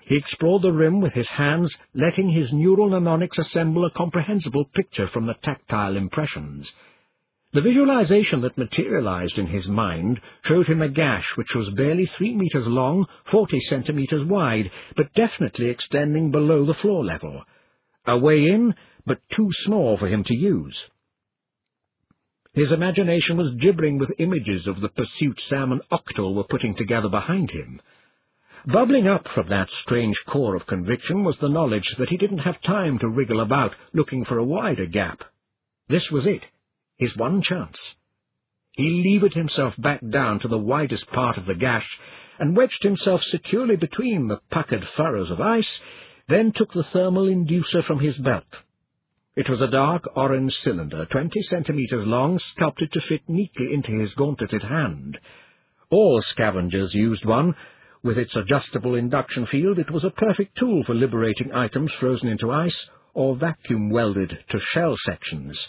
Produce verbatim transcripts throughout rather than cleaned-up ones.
He explored the rim with his hands, letting his neural mnemonics assemble a comprehensible picture from the tactile impressions. The visualization that materialized in his mind showed him a gash which was barely three meters long, forty centimeters wide, but definitely extending below the floor level. A way in, but too small for him to use. His imagination was gibbering with images of the pursuit Sam and Octal were putting together behind him. Bubbling up from that strange core of conviction was the knowledge that he didn't have time to wriggle about looking for a wider gap. This was it, his one chance. He levered himself back down to the widest part of the gash and wedged himself securely between the puckered furrows of ice, then took the thermal inducer from his belt. It was a dark orange cylinder, twenty centimeters long, sculpted to fit neatly into his gauntleted hand. All scavengers used one. With its adjustable induction field, it was a perfect tool for liberating items frozen into ice or vacuum-welded to shell sections.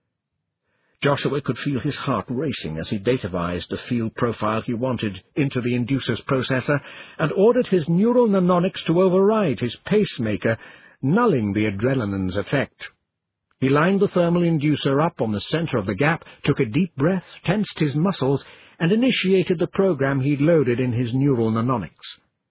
Joshua could feel his heart racing as he datavized the field profile he wanted into the inducer's processor and ordered his neural mnemonics to override his pacemaker, nulling the adrenaline's effect. He lined the thermal inducer up on the center of the gap, took a deep breath, tensed his muscles, and initiated the program he'd loaded in his neural mnemonics.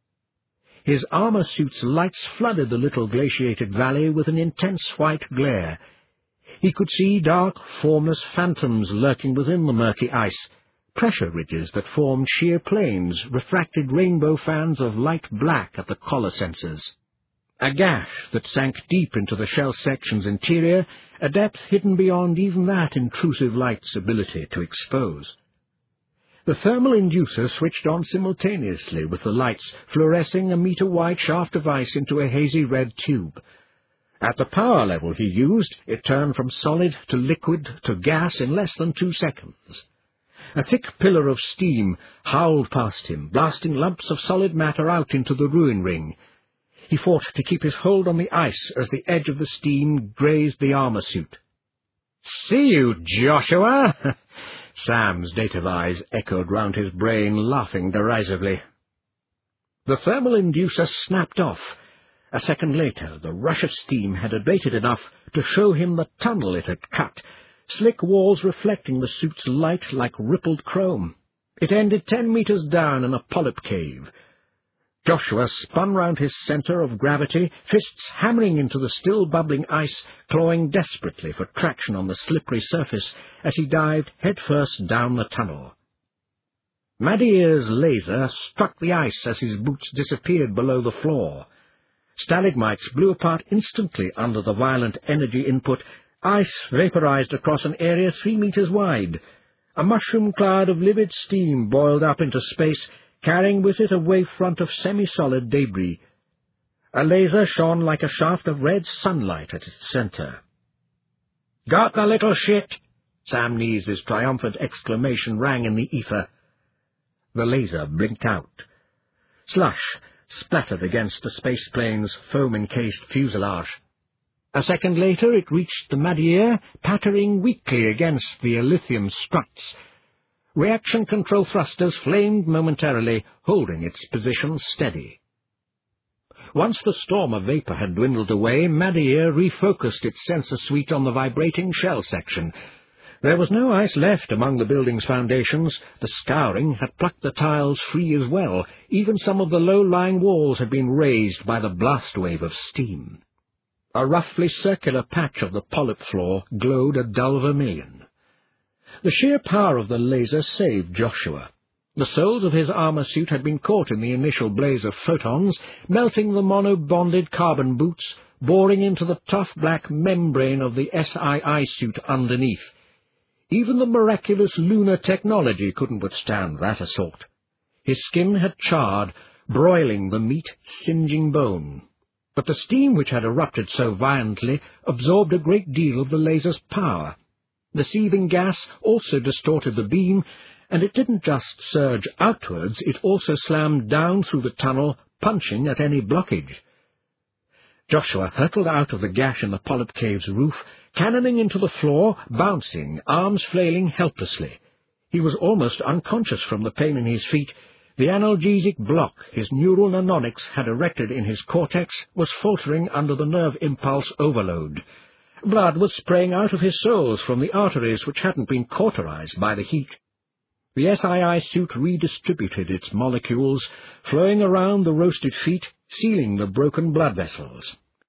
His armor suit's lights flooded the little glaciated valley with an intense white glare. He could see dark, formless phantoms lurking within the murky ice, pressure ridges that formed sheer plains, refracted rainbow fans of light black at the collar sensors. A gash that sank deep into the shell section's interior, a depth hidden beyond even that intrusive light's ability to expose. The thermal inducer switched on simultaneously with the lights, fluorescing a meter-wide shaft of ice into a hazy red tube. At the power level he used, it turned from solid to liquid to gas in less than two seconds. A thick pillar of steam howled past him, blasting lumps of solid matter out into the ruin ring. He fought to keep his hold on the ice as the edge of the steam grazed the armor suit. "See you, Joshua!" Sam's datavize echoed round his brain, laughing derisively. The thermal inducer snapped off. A second later, the rush of steam had abated enough to show him the tunnel it had cut, slick walls reflecting the suit's light like rippled chrome. It ended ten meters down in a polyp cave. Joshua spun round his center of gravity, fists hammering into the still-bubbling ice, clawing desperately for traction on the slippery surface as he dived headfirst down the tunnel. Madier's laser struck the ice as his boots disappeared below the floor. Stalagmites blew apart instantly under the violent energy input. Ice vaporized across an area three meters wide. A mushroom cloud of livid steam boiled up into space, carrying with it a wavefront of semi-solid debris. A laser shone like a shaft of red sunlight at its center. "Got the little shit!" Sam Nees's triumphant exclamation rang in the ether. The laser blinked out. Slush splattered against the space plane's foam-encased fuselage. A second later it reached the Madier, pattering weakly against the Elythium struts. Reaction control thrusters flamed momentarily, holding its position steady. Once the storm of vapor had dwindled away, Madier refocused its sensor suite on the vibrating shell section. There was no ice left among the building's foundations. The scouring had plucked the tiles free as well. Even some of the low-lying walls had been raised by the blast wave of steam. A roughly circular patch of the polyp floor glowed a dull vermilion. The sheer power of the laser saved Joshua. The soles of his armor suit had been caught in the initial blaze of photons, melting the mono-bonded carbon boots, boring into the tough black membrane of the S I I suit underneath. Even the miraculous lunar technology couldn't withstand that assault. His skin had charred, broiling the meat, singeing bone. But the steam which had erupted so violently absorbed a great deal of the laser's power. The seething gas also distorted the beam, and it didn't just surge outwards, it also slammed down through the tunnel, punching at any blockage. Joshua hurtled out of the gash in the polyp cave's roof, cannoning into the floor, bouncing, arms flailing helplessly. He was almost unconscious from the pain in his feet, The analgesic block his neural mnemonics had erected in his cortex was faltering under the nerve impulse overload. Blood was spraying out of his soles from the arteries which hadn't been cauterized by the heat. The S I I suit redistributed its molecules, flowing around the roasted feet, sealing the broken blood vessels.